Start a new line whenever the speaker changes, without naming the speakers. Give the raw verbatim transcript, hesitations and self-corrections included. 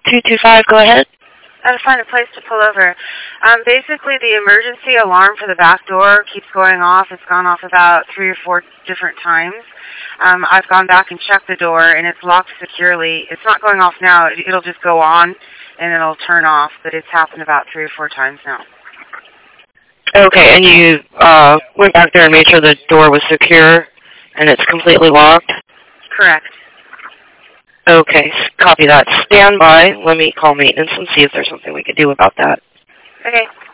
two two five, go ahead.
I had to find a place to pull over. Um, basically, the emergency alarm for the back door keeps going off. It's gone off about three or four different times. Um, I've gone back and checked the door, and it's locked securely. It's not going off now. It, it'll just go on, and it'll turn off, but it's happened about three or four times now.
Okay, and you uh, went back there and made sure the door was secure, and it's completely locked?
Correct.
Okay, copy that. Stand by. Let me call maintenance and see if there's something we can do about that.
Okay.